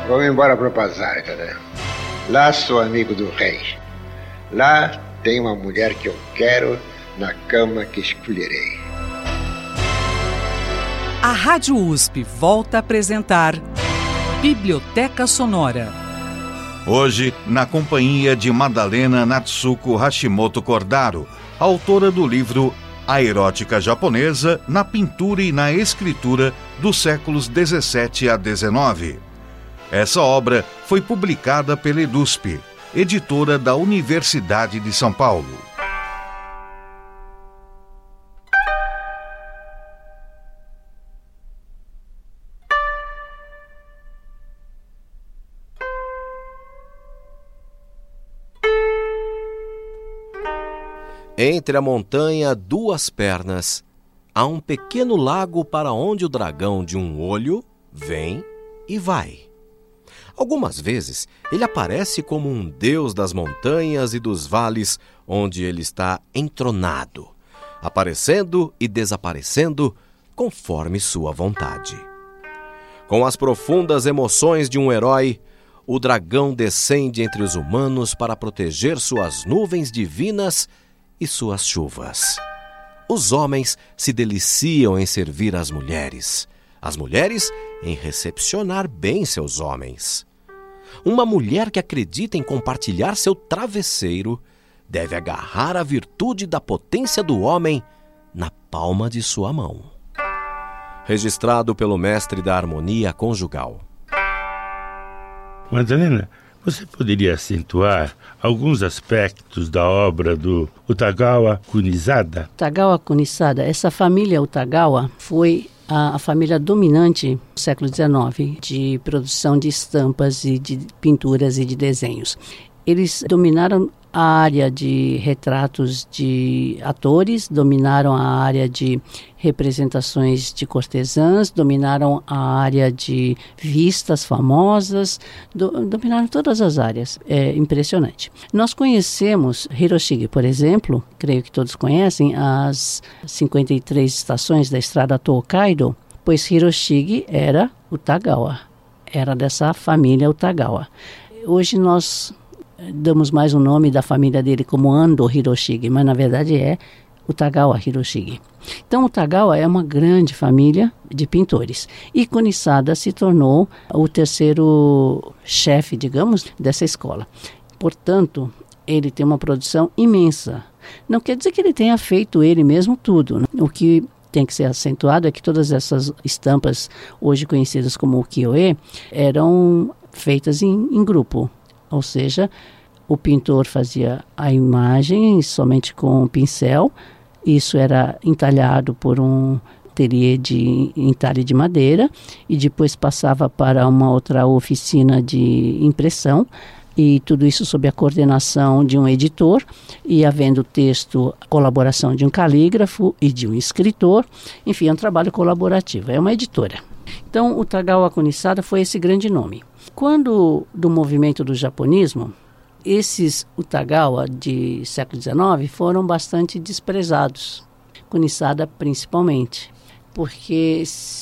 Vamos embora para o Pazar, né? Lá sou amigo do rei. Lá tem uma mulher que eu quero na cama que escolherei. A Rádio USP volta a apresentar Biblioteca Sonora. Hoje, na companhia de Madalena Natsuko Hashimoto Cordaro, autora do livro A Erótica Japonesa na Pintura e na Escritura dos séculos 17 a 19. Essa obra foi publicada pela EDUSP, editora da Universidade de São Paulo. Entre a montanha duas pernas, há um pequeno lago para onde o dragão de um olho vem e vai. Algumas vezes ele aparece como um deus das montanhas e dos vales onde ele está entronado, aparecendo e desaparecendo conforme sua vontade. Com as profundas emoções de um herói, o dragão descende entre os humanos para proteger suas nuvens divinas e suas chuvas. Os homens se deliciam em servir as mulheres em recepcionar bem seus homens. Uma mulher que acredita em compartilhar seu travesseiro deve agarrar a virtude da potência do homem na palma de sua mão. Registrado pelo mestre da harmonia conjugal. Madalena, você poderia acentuar alguns aspectos da obra do Utagawa Kunisada? Utagawa Kunisada, essa família Utagawa foi a família dominante no século XIX de produção de estampas e de pinturas e de desenhos. Eles dominaram a área de retratos de atores, dominaram a área de representações de cortesãs, dominaram a área de vistas famosas, dominaram todas as áreas. É impressionante. Nós conhecemos Hiroshige, por exemplo, creio que todos conhecem, as 53 estações da estrada Tokaido, pois Hiroshige era Utagawa, era dessa família Utagawa. Hoje nós damos mais o nome da família dele como Ando Hiroshige, mas na verdade é Utagawa Hiroshige. Então Utagawa é uma grande família de pintores e Kunisada se tornou o terceiro chefe, digamos, dessa escola. Portanto, ele tem uma produção imensa. Não quer dizer que ele tenha feito ele mesmo tudo, né? O que tem que ser acentuado é que todas essas estampas, hoje conhecidas como ukiyo-e, eram feitas em grupo. Ou seja, o pintor fazia a imagem somente com um pincel, isso era entalhado por um ateliê de entalhe de madeira e depois passava para uma outra oficina de impressão e tudo isso sob a coordenação de um editor e havendo texto, colaboração de um calígrafo e de um escritor, enfim, é um trabalho colaborativo, é uma editora. Então, o Utagawa Kunisada foi esse grande nome. Quando do movimento do japonismo, esses Utagawa de século XIX foram bastante desprezados, Kunisada principalmente, porque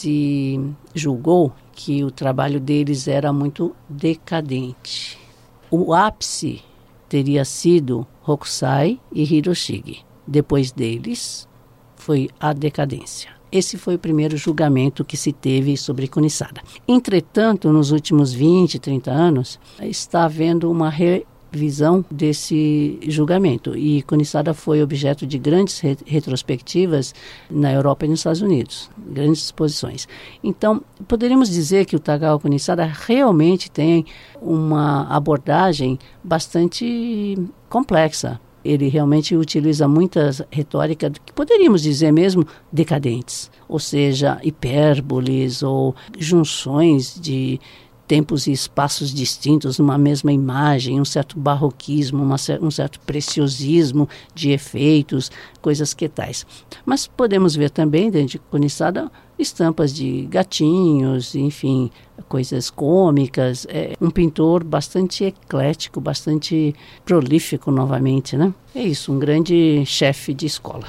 se julgou que o trabalho deles era muito decadente. O ápice teria sido Hokusai e Hiroshige. Depois deles foi a decadência. Esse foi o primeiro julgamento que se teve sobre Kunisada. Entretanto, nos últimos 20, 30 anos, está havendo uma revisão desse julgamento. E Kunisada foi objeto de grandes retrospectivas na Europa e nos Estados Unidos, grandes exposições. Então, poderíamos dizer que o Utagawa Kunisada realmente tem uma abordagem bastante complexa. Ele realmente utiliza muitas retóricas que poderíamos dizer mesmo decadentes, ou seja, hipérboles ou junções de tempos e espaços distintos numa mesma imagem, um certo barroquismo, um certo preciosismo de efeitos, coisas que tais. Mas podemos ver também, dentro de Kunisada, estampas de gatinhos, enfim, coisas cômicas. É um pintor bastante eclético, bastante prolífico novamente, né? É isso, um grande chefe de escola.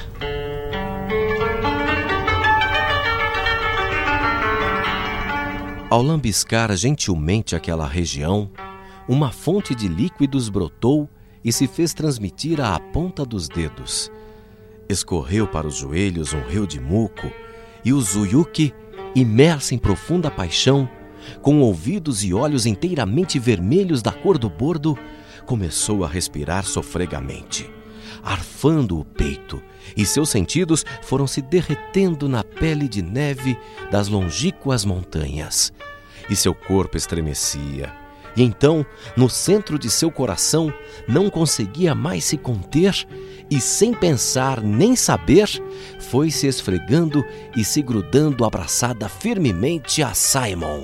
Ao lambiscar gentilmente aquela região, uma fonte de líquidos brotou e se fez transmitir à ponta dos dedos. Escorreu para os joelhos um rio de muco, e o Zuyuki, imerso em profunda paixão, com ouvidos e olhos inteiramente vermelhos da cor do bordo, começou a respirar sofregamente, arfando o peito, e seus sentidos foram se derretendo na pele de neve das longínquas montanhas. E seu corpo estremecia. E então, no centro de seu coração, não conseguia mais se conter e, sem pensar nem saber, foi se esfregando e se grudando abraçada firmemente a Saemon.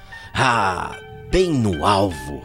Ah, bem no alvo!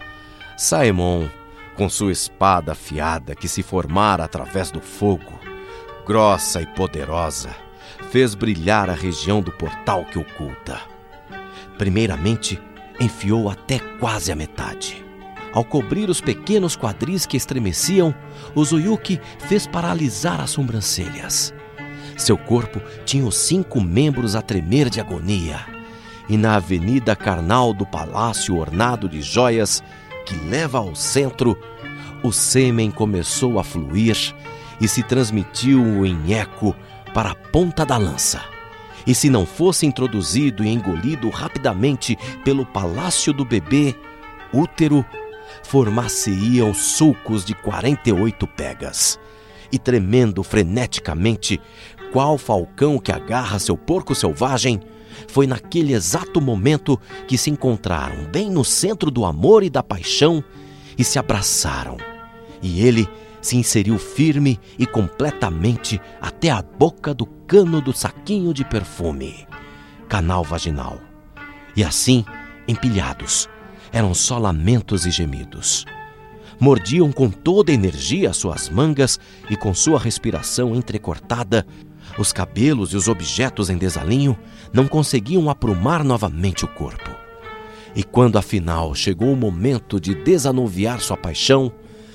Saemon, com sua espada afiada que se formara através do fogo, grossa e poderosa, fez brilhar a região do portal que oculta. Primeiramente, enfiou até quase a metade. Ao cobrir os pequenos quadris que estremeciam, o Zuyuki fez paralisar as sobrancelhas. Seu corpo tinha os 5 membros a tremer de agonia, e na avenida carnal do palácio ornado de joias que leva ao centro, o sêmen começou a fluir e se transmitiu em eco para a ponta da lança. E se não fosse introduzido e engolido rapidamente pelo palácio do bebê, útero, formar-se-iam sulcos de 48 pegas. E tremendo freneticamente, qual falcão que agarra seu porco selvagem, foi naquele exato momento que se encontraram bem no centro do amor e da paixão e se abraçaram. E ele se inseriu firme e completamente até a boca do cano do saquinho de perfume, canal vaginal. E assim, empilhados, eram só lamentos e gemidos. Mordiam com toda a energia as suas mangas e com sua respiração entrecortada, os cabelos e os objetos em desalinho não conseguiam aprumar novamente o corpo. E quando afinal chegou o momento de desanuviar sua paixão,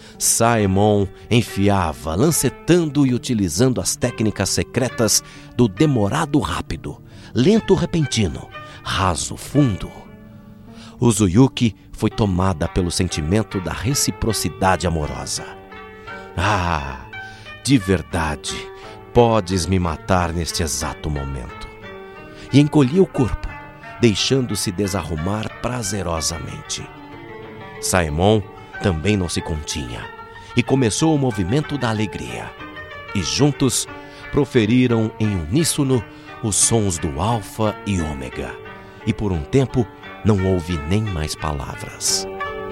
Saemon enfiava, lancetando e utilizando as técnicas secretas do demorado rápido, lento repentino, raso fundo. O Zuyuki foi tomada pelo sentimento da reciprocidade amorosa. Ah, de verdade, podes me matar neste exato momento. E encolhia o corpo, deixando-se desarrumar prazerosamente. Saemon também não se continha e começou o movimento da alegria. E juntos proferiram em uníssono os sons do alfa e ômega. E por um tempo não houve nem mais palavras.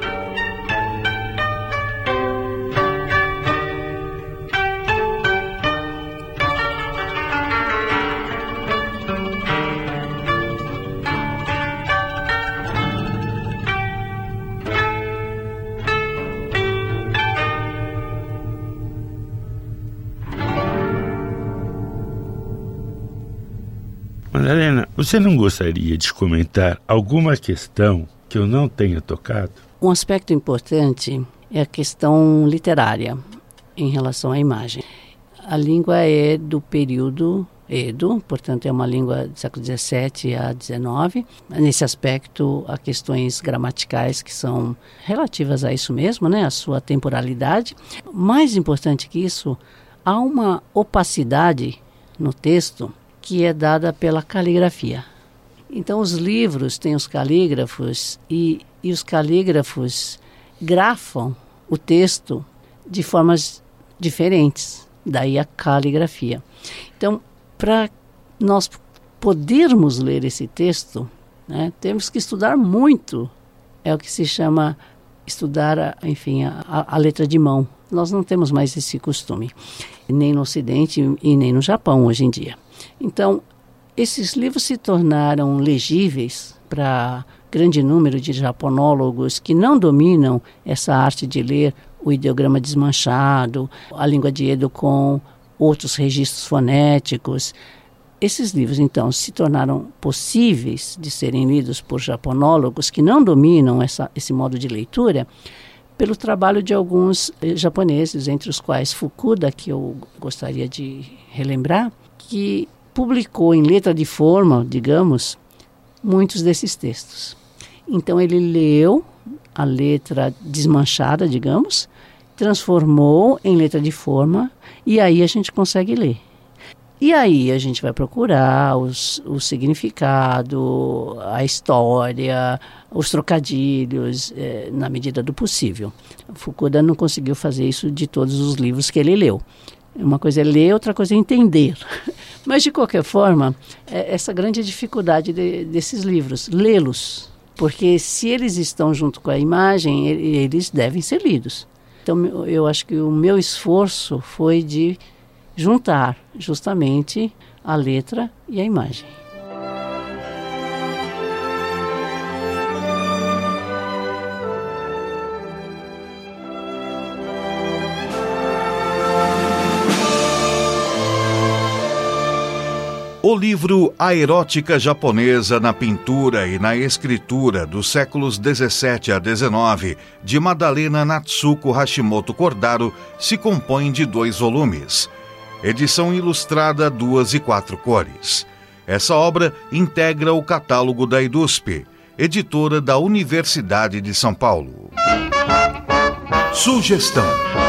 Madalena, você não gostaria de comentar alguma questão que eu não tenha tocado? Um aspecto importante é a questão literária em relação à imagem. A língua é do período Edo, portanto é uma língua do século XVII a XIX. Nesse aspecto, há questões gramaticais que são relativas a isso mesmo, né? A sua temporalidade. Mais importante que isso, há uma opacidade no texto que é dada pela caligrafia. Então, os livros têm os calígrafos e os calígrafos grafam o texto de formas diferentes, daí a caligrafia. Então, para nós podermos ler esse texto, né, temos que estudar muito, é o que se chama estudar, a letra de mão. Nós não temos mais esse costume, nem no Ocidente e nem no Japão hoje em dia. Então, esses livros se tornaram legíveis para grande número de japonólogos que não dominam essa arte de ler o ideograma desmanchado, a língua de Edo com outros registros fonéticos. Esses livros, então, se tornaram possíveis de serem lidos por japonólogos que não dominam esse modo de leitura pelo trabalho de alguns japoneses, entre os quais Fukuda, que eu gostaria de relembrar, que publicou em letra de forma, digamos, muitos desses textos. Então ele leu a letra desmanchada, digamos, transformou em letra de forma e aí a gente consegue ler. E aí a gente vai procurar o significado, a história, os trocadilhos, na medida do possível. Fukuda não conseguiu fazer isso de todos os livros que ele leu. Uma coisa é ler, outra coisa é entender. Mas, de qualquer forma, essa grande dificuldade desses livros, lê-los. Porque se eles estão junto com a imagem, eles devem ser lidos. Então, eu acho que o meu esforço foi de juntar justamente a letra e a imagem. O livro A Erótica Japonesa na Pintura e na Escritura dos séculos 17 a 19, de Madalena Natsuko Hashimoto Cordaro, se compõe de 2 volumes. Edição ilustrada 2 e 4 cores. Essa obra integra o catálogo da EDUSP, editora da Universidade de São Paulo. Sugestão.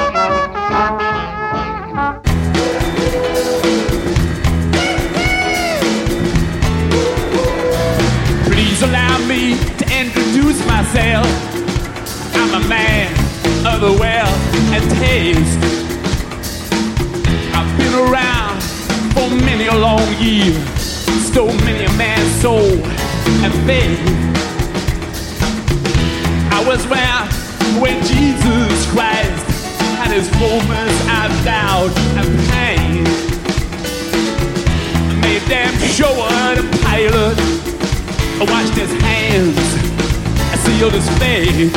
Please allow me to introduce myself. I'm a man of the wealth and taste. I've been around for many a long year, stole many a man's soul and faith. I was around when Jesus Christ had his moments of doubt and pain. I made them show the pilot. I washed his hands, I sealed his fate.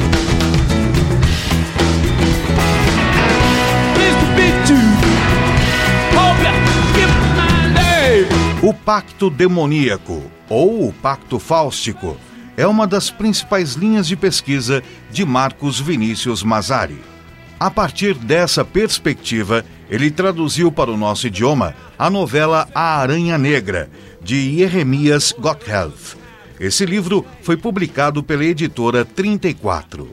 O Pacto Demoníaco, ou o Pacto Fáustico, é uma das principais linhas de pesquisa de Marcos Vinícius Mazzari. A partir dessa perspectiva, ele traduziu para o nosso idioma a novela A Aranha Negra, de Jeremias Gotthelf. Esse livro foi publicado pela editora 34.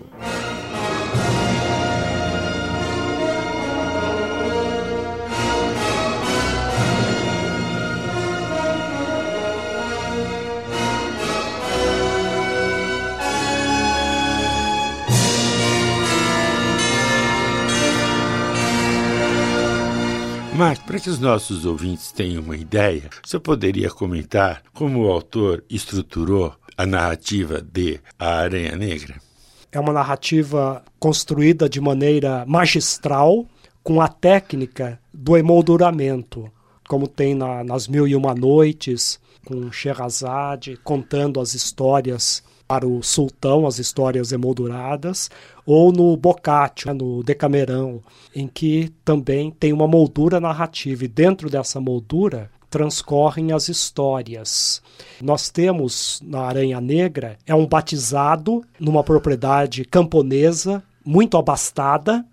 Mas, para que os nossos ouvintes tenham uma ideia, você poderia comentar como o autor estruturou a narrativa de A Aranha Negra? É uma narrativa construída de maneira magistral, com a técnica do emolduramento, como tem nas Mil e Uma Noites, com Sherazade, contando as histórias para o sultão, as histórias emolduradas, ou no Boccaccio, no Decamerão, em que também tem uma moldura narrativa, e dentro dessa moldura transcorrem as histórias. Nós temos, na Aranha Negra, é um batizado numa propriedade camponesa, muito abastada,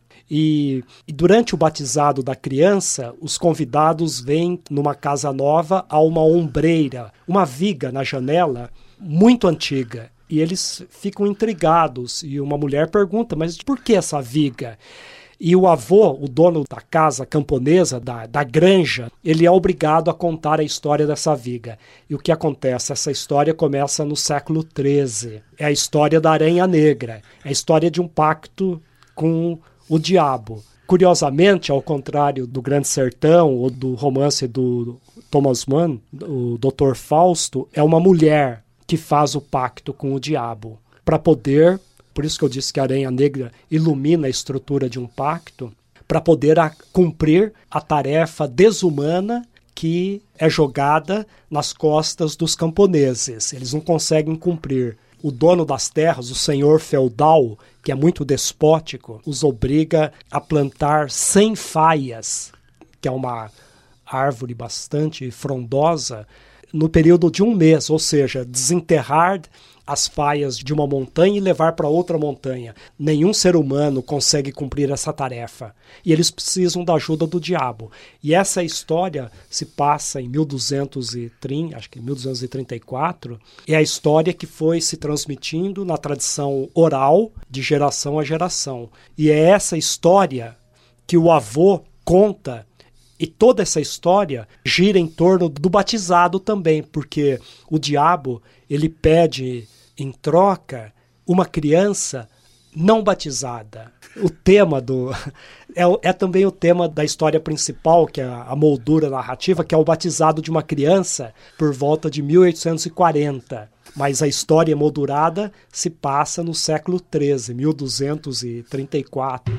e durante o batizado da criança, os convidados vêm numa casa nova a uma ombreira, uma viga na janela muito antiga. E eles ficam intrigados, e uma mulher pergunta, mas por que essa viga? E o avô, o dono da casa camponesa, da granja, ele é obrigado a contar a história dessa viga. E o que acontece? Essa história começa no século XIII. É a história da Aranha Negra, é a história de um pacto com o diabo. Curiosamente, ao contrário do Grande Sertão ou do romance do Thomas Mann, o Dr. Fausto, é uma mulher que faz o pacto com o diabo, para poder, por isso que eu disse que a Aranha Negra ilumina a estrutura de um pacto, para poder cumprir a tarefa desumana que é jogada nas costas dos camponeses. Eles não conseguem cumprir. O dono das terras, o senhor feudal, que é muito despótico, os obriga a plantar 100 faias, que é uma árvore bastante frondosa, no período de um mês, ou seja, desenterrar as faias de uma montanha e levar para outra montanha. Nenhum ser humano consegue cumprir essa tarefa. E eles precisam da ajuda do diabo. E essa história se passa em 1230, acho que 1234, é a história que foi se transmitindo na tradição oral de geração a geração. E é essa história que o avô conta. E toda essa história gira em torno do batizado também, porque o diabo, ele pede em troca uma criança não batizada. O tema é também o tema da história principal, que é a moldura narrativa, que é o batizado de uma criança por volta de 1840. Mas a história emoldurada se passa no século XIII, 1234.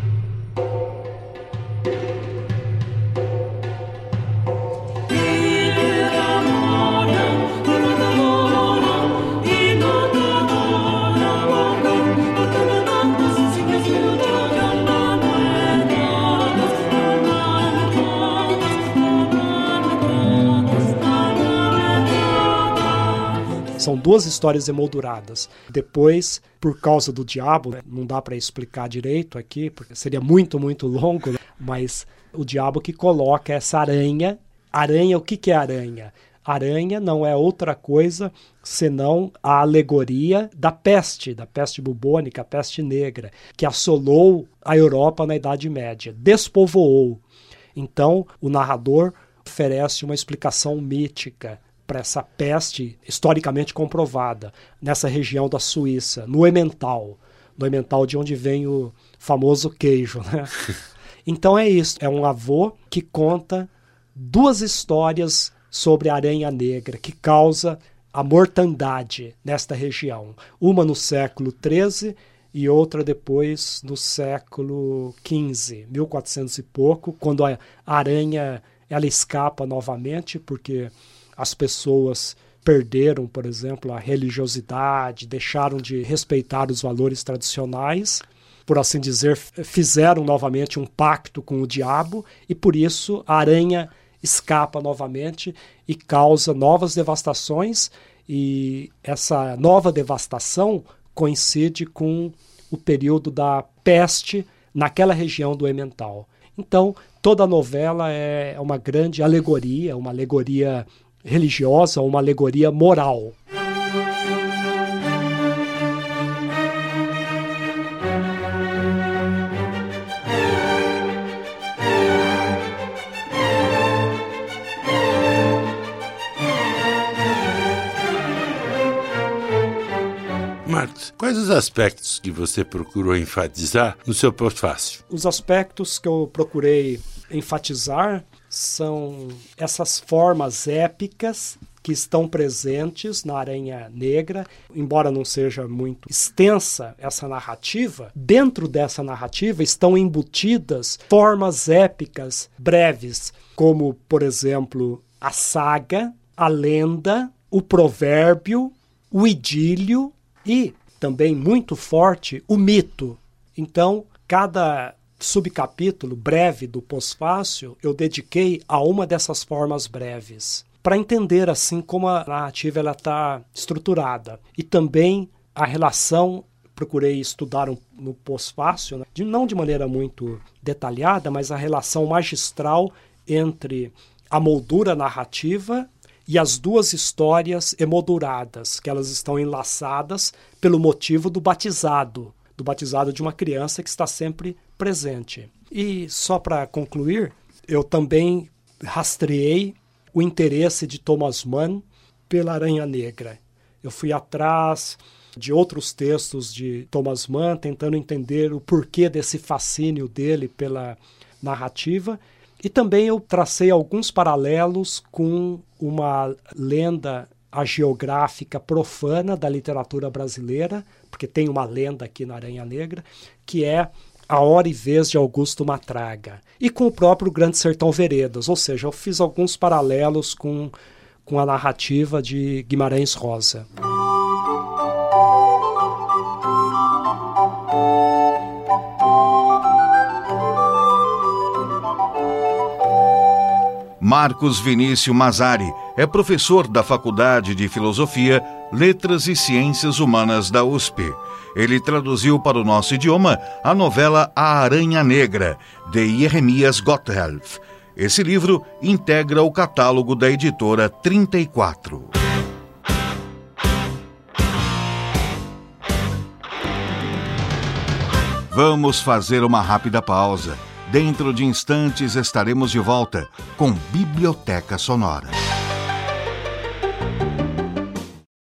São duas histórias emolduradas. Depois, por causa do diabo, não dá para explicar direito aqui, porque seria muito, muito longo, né? Mas o diabo que coloca essa aranha. Aranha, o que é aranha? Aranha não é outra coisa senão a alegoria da peste bubônica, a peste negra, que assolou a Europa na Idade Média, despovoou. Então, o narrador oferece uma explicação mítica para essa peste historicamente comprovada nessa região da Suíça, no Emmental de onde vem o famoso queijo, né? Então é isso, é um avô que conta duas histórias sobre a aranha negra que causa a mortandade nesta região. Uma no século XIII e outra depois no século XV, 1400 e pouco, quando a aranha ela escapa novamente, porque as pessoas perderam, por exemplo, a religiosidade, deixaram de respeitar os valores tradicionais, por assim dizer, fizeram novamente um pacto com o diabo e por isso a aranha escapa novamente e causa novas devastações, e essa nova devastação coincide com o período da peste naquela região do Emmental. Então, toda a novela é uma grande alegoria, uma alegoria religiosa, uma alegoria moral. Marcos, quais os aspectos que você procurou enfatizar no seu pós-fácil? Os aspectos que eu procurei enfatizar são essas formas épicas que estão presentes na Aranha Negra. Embora não seja muito extensa essa narrativa, dentro dessa narrativa estão embutidas formas épicas breves, como, por exemplo, a saga, a lenda, o provérbio, o idílio e, também muito forte, o mito. Então, cada subcapítulo breve do pós-fácil eu dediquei a uma dessas formas breves, para entender assim como a narrativa está estruturada. E também a relação, procurei estudar no pós-fácil, né? Não de maneira muito detalhada, mas a relação magistral entre a moldura narrativa e as duas histórias emolduradas, que elas estão enlaçadas pelo motivo do batizado de uma criança que está sempre presente. E só para concluir, eu também rastreei o interesse de Thomas Mann pela Aranha Negra. Eu fui atrás de outros textos de Thomas Mann, tentando entender o porquê desse fascínio dele pela narrativa. E também eu tracei alguns paralelos com uma lenda hagiográfica profana da literatura brasileira, porque tem uma lenda aqui na Aranha Negra, que é A Hora e Vez de Augusto Matraga, e com o próprio Grande Sertão Veredas, ou seja, eu fiz alguns paralelos com a narrativa de Guimarães Rosa. Marcos Vinícius Mazzari é professor da Faculdade de Filosofia, Letras e Ciências Humanas da USP. Ele traduziu para o nosso idioma a novela A Aranha Negra, de Jeremias Gotthelf. Esse livro integra o catálogo da editora 34. Vamos fazer uma rápida pausa. Dentro de instantes estaremos de volta com Biblioteca Sonora.